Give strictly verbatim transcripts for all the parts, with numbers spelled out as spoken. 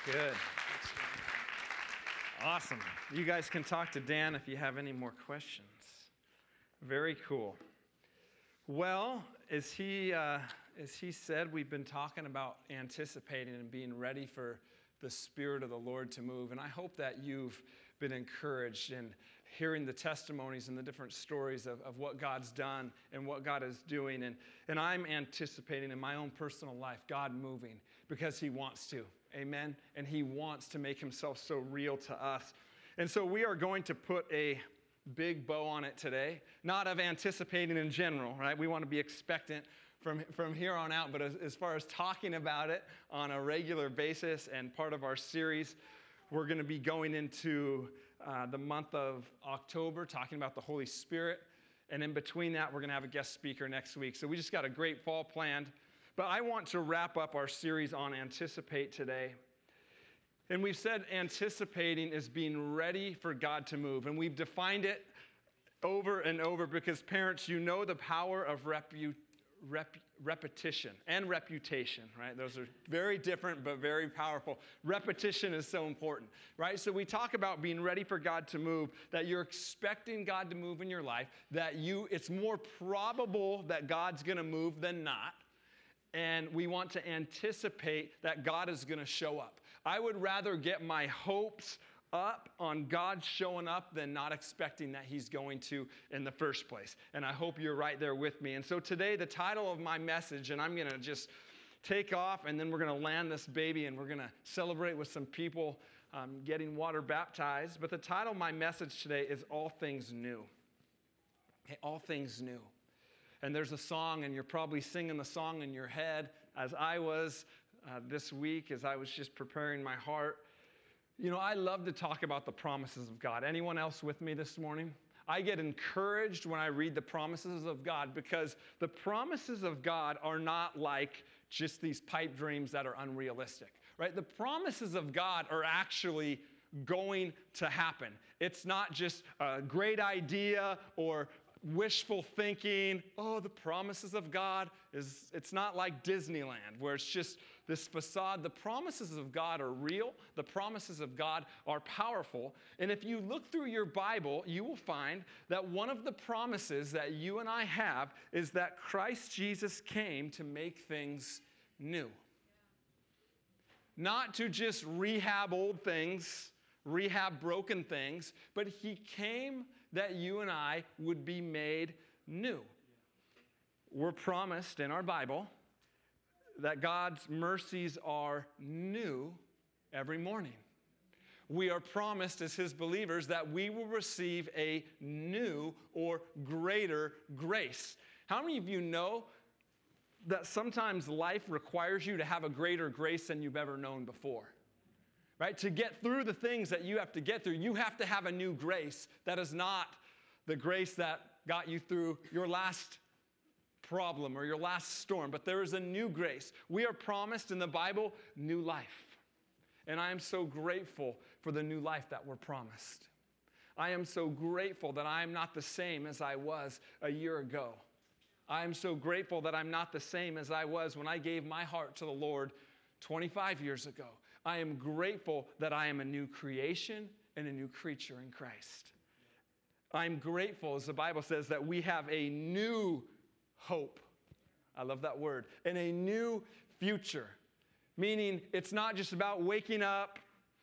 Good. Awesome. You guys can talk to Dan if you have any more questions. Very cool. Well, as he, uh, as he said, we've been talking about anticipating and being ready for the Spirit of the Lord to move. And I hope that you've been encouraged in hearing the testimonies and the different stories of, of what God's done and what God is doing. And, and I'm anticipating in my own personal life God moving because He wants to. Amen? And He wants to make Himself so real to us. And so we are going to put a big bow on it today, not of anticipating in general, right? We want to be expectant from, from here on out, but as, as far as talking about it on a regular basis and part of our series, we're going to be going into uh, the month of October, talking about the Holy Spirit. And in between that, we're going to have a guest speaker next week. So we just got a great fall planned. But I want to wrap up our series on Anticipate today. And we've said anticipating is being ready for God to move. And we've defined it over and over because parents, you know the power of repu- rep- repetition and reputation, right? Those are very different but very powerful. Repetition is so important, right? So we talk about being ready for God to move, that you're expecting God to move in your life, that you it's more probable that God's going to move than not. And we want to anticipate that God is going to show up. I would rather get my hopes up on God showing up than not expecting that He's going to in the first place. And I hope you're right there with me. And so today, the title of my message, and I'm going to just take off, and then we're going to land this baby, and we're going to celebrate with some people um, getting water baptized. But the title of my message today is All Things New. Okay, all things new. And there's a song, and you're probably singing the song in your head, as I was uh, this week, as I was just preparing my heart. You know, I love to talk about the promises of God. Anyone else with me this morning? I get encouraged when I read the promises of God because the promises of God are not like just these pipe dreams that are unrealistic, right? The promises of God are actually going to happen. It's not just a great idea or wishful thinking. Oh, the promises of God is, it's not like Disneyland where it's just this facade. The promises of God are real. The promises of God are powerful. And if you look through your Bible, you will find that one of the promises that you and I have is that Christ Jesus came to make things new. Not to just rehab old things, rehab broken things, but He came that you and I would be made new. We're promised in our Bible that God's mercies are new every morning. We are promised as His believers that we will receive a new or greater grace. How many of you know that sometimes life requires you to have a greater grace than you've ever known before? Right? To get through the things that you have to get through, you have to have a new grace that is not the grace that got you through your last problem or your last storm, but there is a new grace. We are promised in the Bible new life. And I am so grateful for the new life that we're promised. I am so grateful that I am not the same as I was a year ago. I am so grateful that I'm not the same as I was when I gave my heart to the Lord twenty-five years ago. I am grateful that I am a new creation and a new creature in Christ. I'm grateful, as the Bible says, that we have a new hope. I love that word. And a new future. Meaning it's not just about waking up,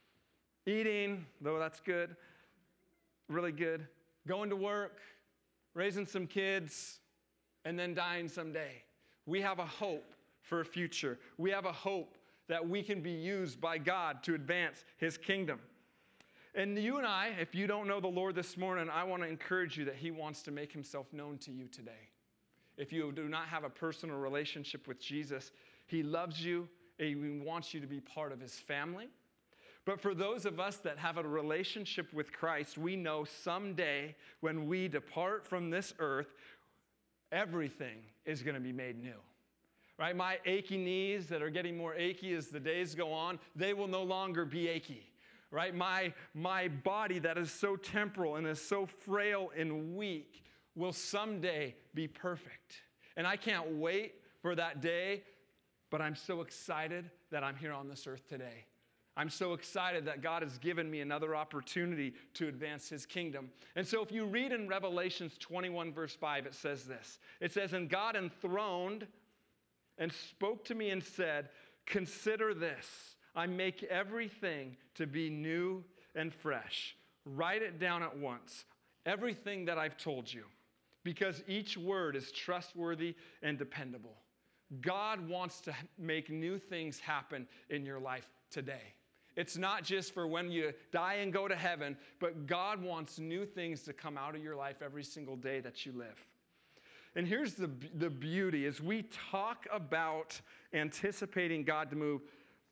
eating, though that's good, really good, going to work, raising some kids, and then dying someday. We have a hope for a future. We have a hope that we can be used by God to advance His kingdom. And you and I, if you don't know the Lord this morning, I want to encourage you that He wants to make Himself known to you today. If you do not have a personal relationship with Jesus, He loves you and He wants you to be part of His family. But for those of us that have a relationship with Christ, we know someday when we depart from this earth, everything is going to be made new. Right? My achy knees that are getting more achy as the days go on, they will no longer be achy. Right? My, my body that is so temporal and is so frail and weak will someday be perfect. And I can't wait for that day, but I'm so excited that I'm here on this earth today. I'm so excited that God has given me another opportunity to advance his kingdom. And so if you read in Revelations twenty-one, verse five, it says this. It says, "And God enthroned and spoke to me and said, 'Consider this, I make everything to be new and fresh. Write it down at once, everything that I've told you, because each word is trustworthy and dependable.'" God wants to make new things happen in your life today. It's not just for when you die and go to heaven, but God wants new things to come out of your life every single day that you live. And here's the, the beauty. As we talk about anticipating God to move,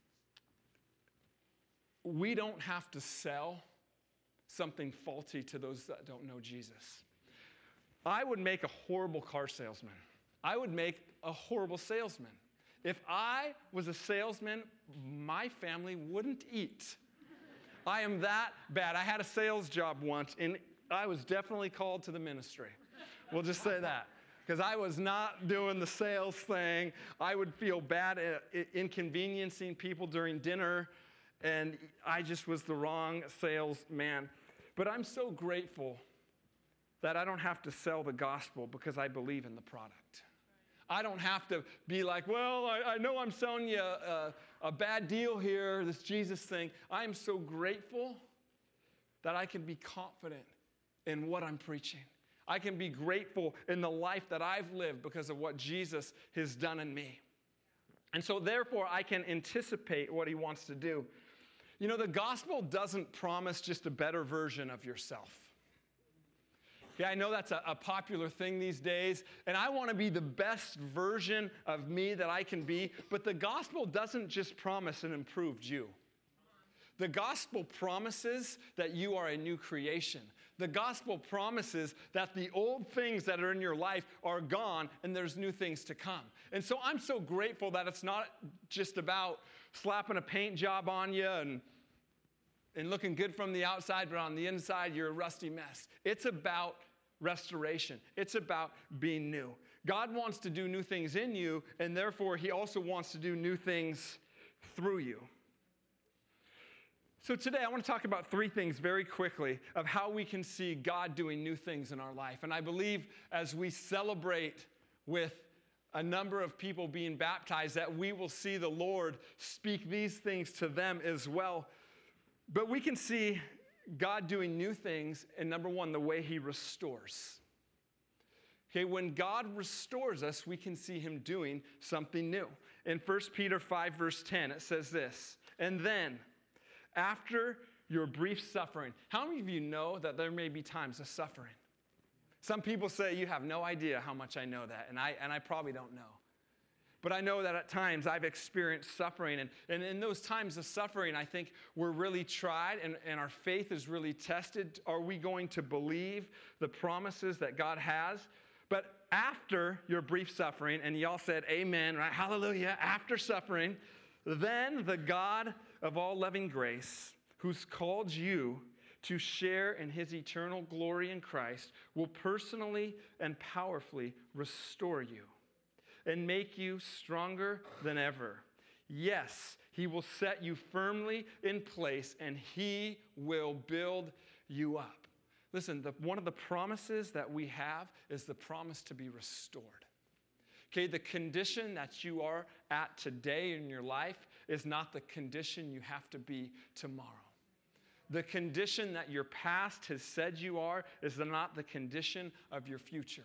we don't have to sell something faulty to those that don't know Jesus. I would make a horrible car salesman. I would make a horrible salesman. If I was a salesman, my family wouldn't eat. I am that bad. I had a sales job once, and I was definitely called to the ministry. We'll just say that. Because I was not doing the sales thing. I would feel bad at inconveniencing people during dinner, and I just was the wrong salesman. But I'm so grateful that I don't have to sell the gospel because I believe in the product. I don't have to be like, well, I, I know I'm selling you a, a, a bad deal here, this Jesus thing. I am so grateful that I can be confident in what I'm preaching. I can be grateful in the life that I've lived because of what Jesus has done in me. And so therefore, I can anticipate what he wants to do. You know, the gospel doesn't promise just a better version of yourself. Yeah, I know that's a, a popular thing these days, and I want to be the best version of me that I can be, but the gospel doesn't just promise an improved you. The gospel promises that you are a new creation. The gospel promises that the old things that are in your life are gone and there's new things to come. And so I'm so grateful that it's not just about slapping a paint job on you and, and looking good from the outside, but on the inside you're a rusty mess. It's about restoration. It's about being new. God wants to do new things in you, and therefore he also wants to do new things through you. So today I want to talk about three things very quickly of how we can see God doing new things in our life. And I believe as we celebrate with a number of people being baptized that we will see the Lord speak these things to them as well. But we can see God doing new things in, number one, the way he restores. Okay, when God restores us, we can see him doing something new. In First Peter five, verse ten, it says this, "And then, after your brief suffering," how many of you know that there may be times of suffering? Some people say, you have no idea how much I know that, and I, and I probably don't know. But I know that at times I've experienced suffering, and, and in those times of suffering, I think we're really tried, and, and our faith is really tested. Are we going to believe the promises that God has? But after your brief suffering, and y'all said amen, right? Hallelujah. After suffering, then the God of all loving grace, who's called you to share in his eternal glory in Christ, will personally and powerfully restore you and make you stronger than ever. Yes, he will set you firmly in place, and he will build you up. Listen, the, one of the promises that we have is the promise to be restored. Okay, the condition that you are at today in your life is not the condition you have to be tomorrow. The condition that your past has said you are is not the condition of your future.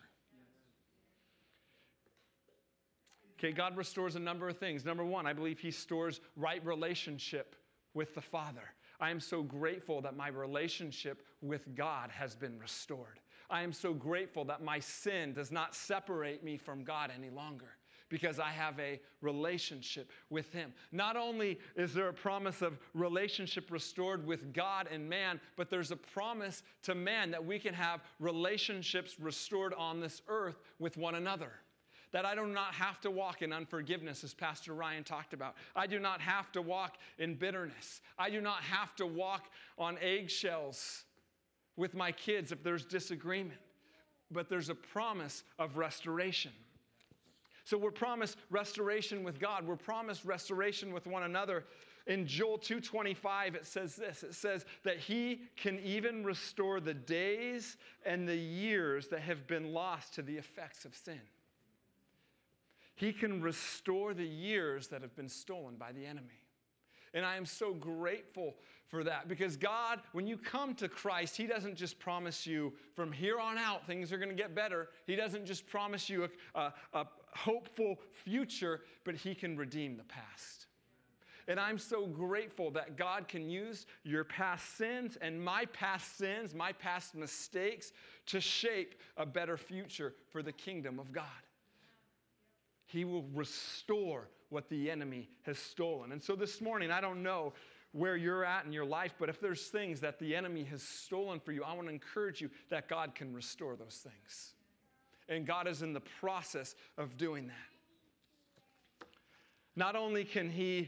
Okay, God restores a number of things. Number one, I believe he restores right relationship with the Father. I am so grateful that my relationship with God has been restored. I am so grateful that my sin does not separate me from God any longer because I have a relationship with him. Not only is there a promise of relationship restored with God and man, but there's a promise to man that we can have relationships restored on this earth with one another. That I do not have to walk in unforgiveness, as Pastor Ryan talked about. I do not have to walk in bitterness. I do not have to walk on eggshells with my kids if there's disagreement. But there's a promise of restoration. So we're promised restoration with God. We're promised restoration with one another. In Joel two twenty-five, it says this. It says that he can even restore the days and the years that have been lost to the effects of sin. He can restore the years that have been stolen by the enemy. And I am so grateful for that, because God, when you come to Christ, he doesn't just promise you from here on out things are going to get better. He doesn't just promise you a, a, a hopeful future, but he can redeem the past. And I'm so grateful that God can use your past sins and my past sins, my past mistakes, to shape a better future for the kingdom of God. He will restore what the enemy has stolen. And so this morning, I don't know where you're at in your life, but if there's things that the enemy has stolen for you, I want to encourage you that God can restore those things. And God is in the process of doing that. Not only can he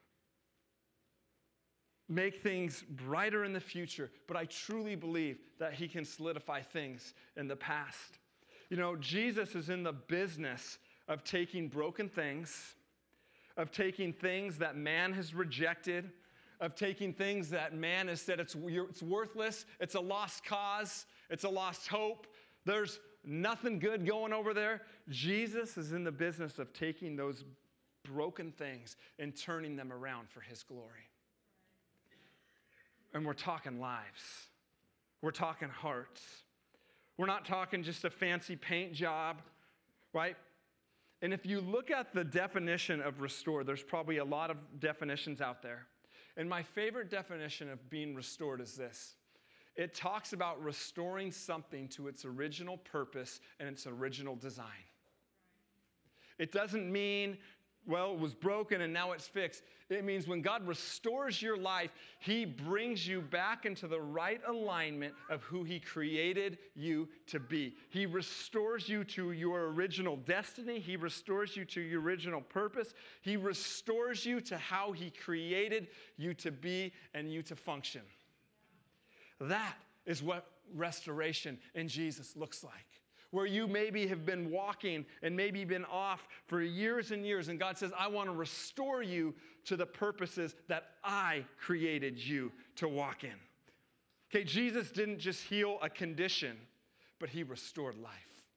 make things brighter in the future, but I truly believe that he can solidify things in the past. You know, Jesus is in the business of taking broken things, of taking things that man has rejected, of taking things that man has said it's, it's worthless, it's a lost cause, it's a lost hope, there's nothing good going over there. Jesus is in the business of taking those broken things and turning them around for his glory. And we're talking lives. We're talking hearts. We're not talking just a fancy paint job, right? And if you look at the definition of restore, there's probably a lot of definitions out there. And my favorite definition of being restored is this. It talks about restoring something to its original purpose and its original design. It doesn't mean, well, it was broken and now it's fixed. It means when God restores your life, he brings you back into the right alignment of who he created you to be. He restores you to your original destiny. He restores you to your original purpose. He restores you to how he created you to be and you to function. That is what restoration in Jesus looks like. Where you maybe have been walking and maybe been off for years and years, and God says, I want to restore you to the purposes that I created you to walk in. Okay, Jesus didn't just heal a condition, but he restored life.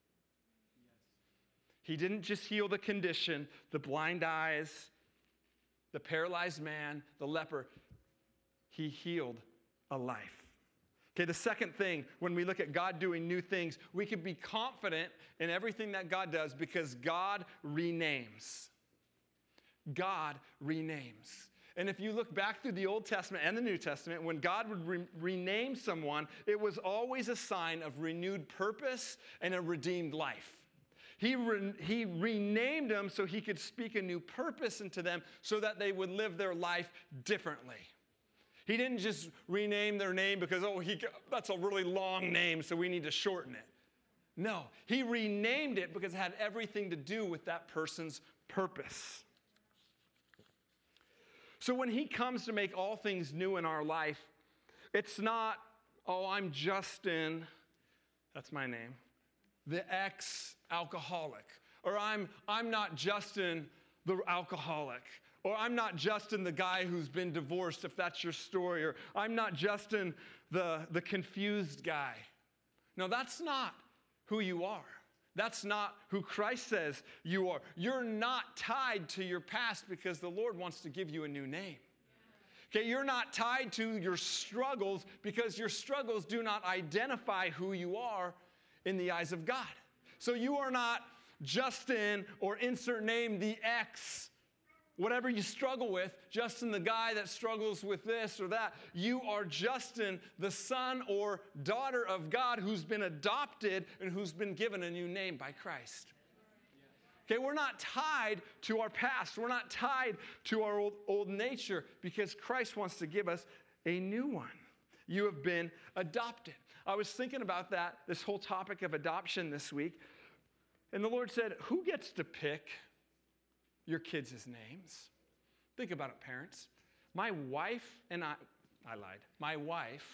He didn't just heal the condition, the blind eyes, the paralyzed man, the leper. He healed a life. Okay, the second thing, when we look at God doing new things, we can be confident in everything that God does because God renames. God renames. And if you look back through the Old Testament and the New Testament, when God would re- rename someone, it was always a sign of renewed purpose and a redeemed life. He, re- he renamed them so he could speak a new purpose into them so that they would live their life differently. He didn't just rename their name because, oh, he, that's a really long name, so we need to shorten it. No, he renamed it because it had everything to do with that person's purpose. So when he comes to make all things new in our life, it's not, oh, I'm Justin, that's my name, the ex-alcoholic. Or I'm, I'm not Justin, the alcoholic. Or I'm not Justin, the guy who's been divorced, if that's your story. Or I'm not Justin, the, the confused guy. No, that's not who you are. That's not who Christ says you are. You're not tied to your past because the Lord wants to give you a new name. Okay, you're not tied to your struggles because your struggles do not identify who you are in the eyes of God. So you are not Justin or insert name the ex. Whatever you struggle with, Justin, the guy that struggles with this or that, you are Justin, the son or daughter of God who's been adopted and who's been given a new name by Christ. Okay, we're not tied to our past. We're not tied to our old, old nature because Christ wants to give us a new one. You have been adopted. I was thinking about that, this whole topic of adoption this week, and the Lord said, who gets to pick your kids' names? Think about it, parents. My wife and I, I lied. My wife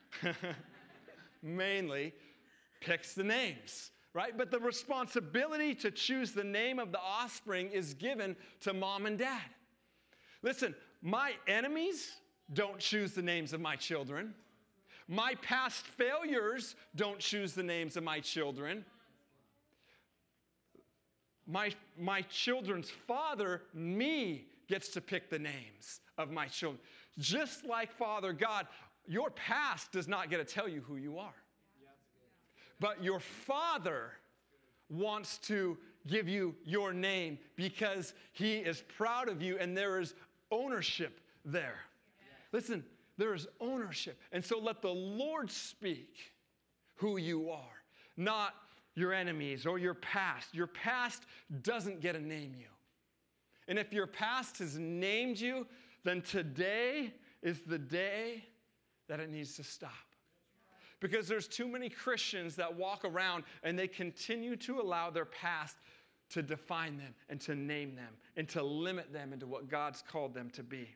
mainly picks the names, right? But the responsibility to choose the name of the offspring is given to mom and dad. Listen, My enemies don't choose the names of my children. My past failures don't choose the names of my children. My, my children's father, me, gets to pick the names of my children. Just like Father God, your past does not get to tell you who you are. But your Father wants to give you your name because he is proud of you and there is ownership there. Listen, there is ownership. And so let the Lord speak who you are, not your enemies or your past. Your past doesn't get to name you. And if your past has named you, then today is the day that it needs to stop. Because there's too many Christians that walk around and they continue to allow their past to define them and to name them and to limit them into what God's called them to be.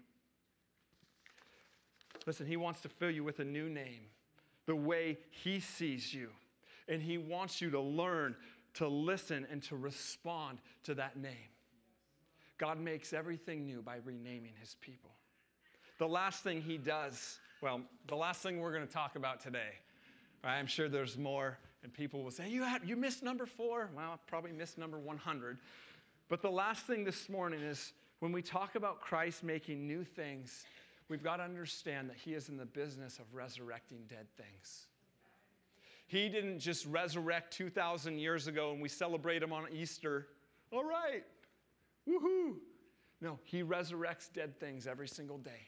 Listen, he wants to fill you with a new name, the way he sees you. And he wants you to learn to listen and to respond to that name. God makes everything new by renaming his people. The last thing he does, well, the last thing we're going to talk about today, right, I'm sure there's more, and people will say, you had, you missed number four. Well, I probably missed number one hundred. But the last thing this morning is when we talk about Christ making new things, we've got to understand that he is in the business of resurrecting dead things. He didn't just resurrect two thousand years ago and we celebrate him on Easter. All right, woohoo. No, he resurrects dead things every single day.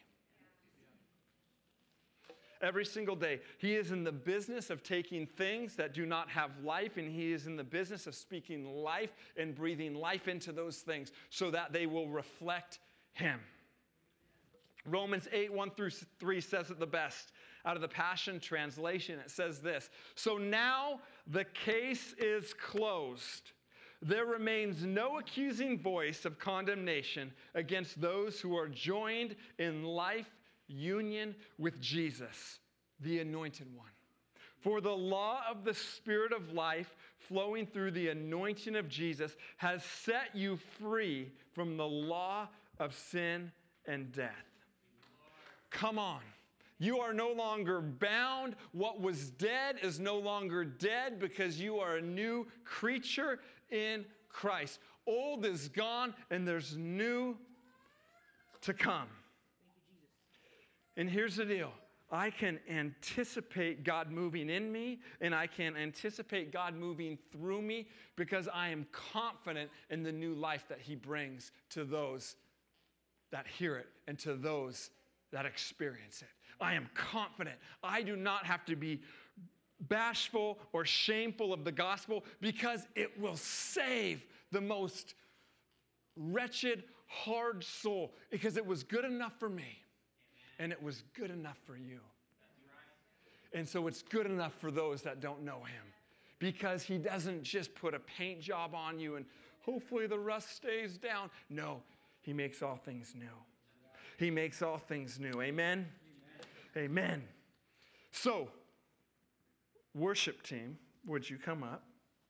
Every single day. He is in the business of taking things that do not have life, and he is in the business of speaking life and breathing life into those things so that they will reflect him. Romans eight, one through three says it the best. Out of the Passion Translation, it says this: so now the case is closed. There remains no accusing voice of condemnation against those who are joined in life union with Jesus, the Anointed One. For the law of the Spirit of life flowing through the anointing of Jesus has set you free from the law of sin and death. Come on. You are no longer bound. What was dead is no longer dead because you are a new creature in Christ. Old is gone and there's new to come. And here's the deal. I can anticipate God moving in me, and I can anticipate God moving through me because I am confident in the new life that he brings to those that hear it and to those that experience it. I am confident. I do not have to be bashful or shameful of the gospel because it will save the most wretched, hard soul because it was good enough for me. And it was good enough for you. And so it's good enough for those that don't know him. Because he doesn't just put a paint job on you and hopefully the rust stays down. No, he makes all things new. He makes all things new. Amen? Amen. Amen. So, worship team, would you come up?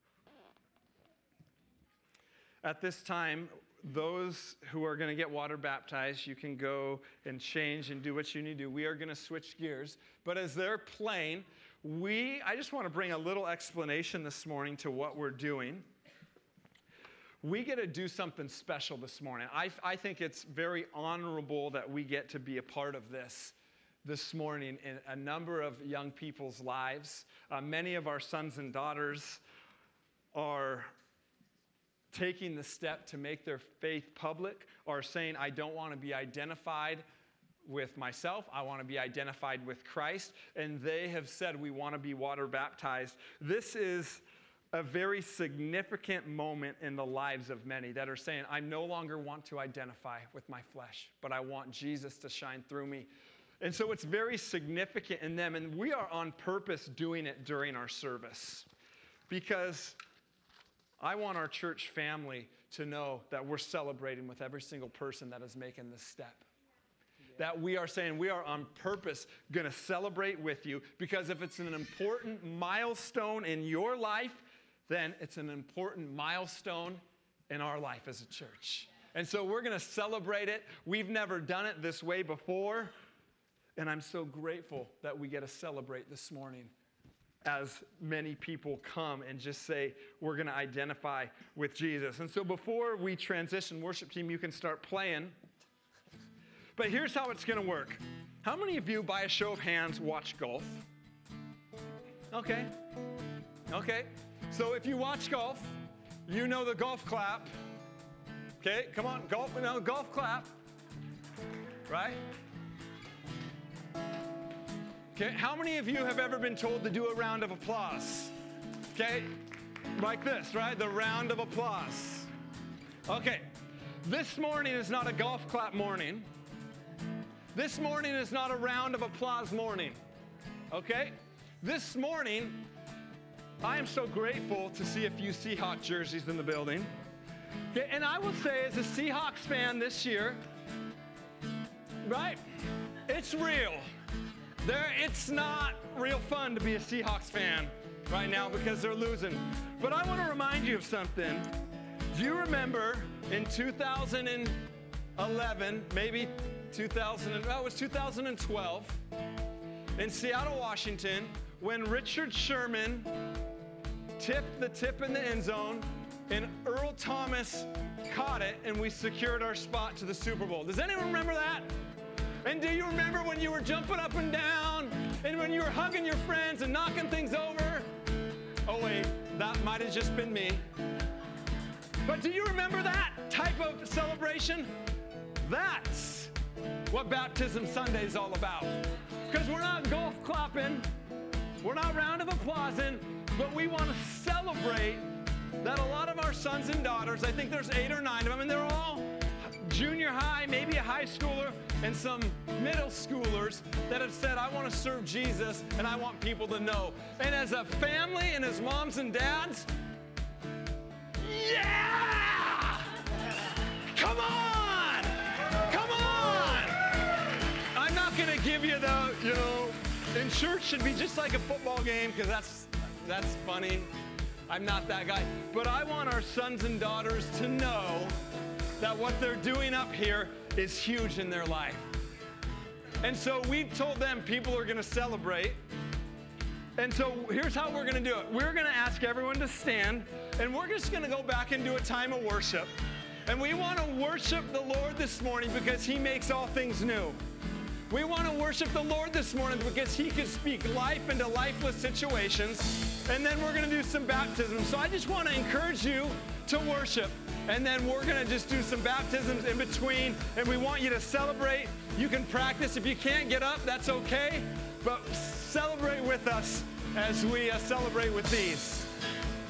At this time, those who are going to get water baptized, you can go and change and do what you need to do. We are going to switch gears. But as they're playing, we, I just want to bring a little explanation this morning to what we're doing. We get to do something special this morning. I, I think it's very honorable that we get to be a part of this this morning in a number of young people's lives. Uh, many of our sons and daughters are taking the step to make their faith public, or saying, I don't want to be identified with myself. I want to be identified with Christ. And they have said, we want to be water baptized. This is a very significant moment in the lives of many that are saying, I no longer want to identify with my flesh, but I want Jesus to shine through me. And so it's very significant in them. And we are on purpose doing it during our service because I want our church family to know that we're celebrating with every single person that is making this step. Yeah. That we are saying we are on purpose going to celebrate with you, because if it's an important milestone in your life, then it's an important milestone in our life as a church. And so we're going to celebrate it. We've never done it this way before. And I'm so grateful that we get to celebrate this morning as many people come and just say, we're going to identify with Jesus. And so before we transition, worship team, you can start playing. But here's how it's going to work. How many of you, by a show of hands, watch golf? Okay. Okay. So if you watch golf, you know the golf clap. Okay, come on, golf, no, golf clap. Right? Okay, how many of you have ever been told to do a round of applause? Okay, like this, right? The round of applause. Okay, this morning is not a golf clap morning. This morning is not a round of applause morning. Okay? This morning, I am so grateful to see a few Seahawks jerseys in the building. Okay, and I will say, as a Seahawks fan this year, right? It's real. There, it's not real fun to be a Seahawks fan right now because they're losing. But I want to remind you of something. Do you remember in two thousand eleven, maybe two thousand, oh, it was two thousand twelve, in Seattle, Washington, when Richard Sherman tipped the tip in the end zone and Earl Thomas caught it and we secured our spot to the Super Bowl? Does anyone remember that? And do you remember when you were jumping up and down and when you were hugging your friends and knocking things over? Oh wait, that might have just been me. But do you remember that type of celebration? That's what Baptism Sunday is all about. Because we're not golf clapping, we're not round of applausing, but we want to celebrate that a lot of our sons and daughters, I think there's eight or nine of them, and they're all junior high, maybe a high schooler, and some middle schoolers that have said, I want to serve Jesus, and I want people to know. And as a family and as moms and dads, yeah! Come on! Come on! I'm not going to give you the, you know, in church should be just like a football game, because that's, that's funny. I'm not that guy. But I want our sons and daughters to know that what they're doing up here is huge in their life. And so we've told them people are going to celebrate. And so here's how we're going to do it. We're going to ask everyone to stand, and we're just going to go back and do a time of worship. And we want to worship the Lord this morning because he makes all things new. We want to worship the Lord this morning because he can speak life into lifeless situations. And then we're going to do some baptisms. So I just want to encourage you to worship. And then we're going to just do some baptisms in between. And we want you to celebrate. You can practice. If you can't get up, that's okay. But celebrate with us as we uh, celebrate with these.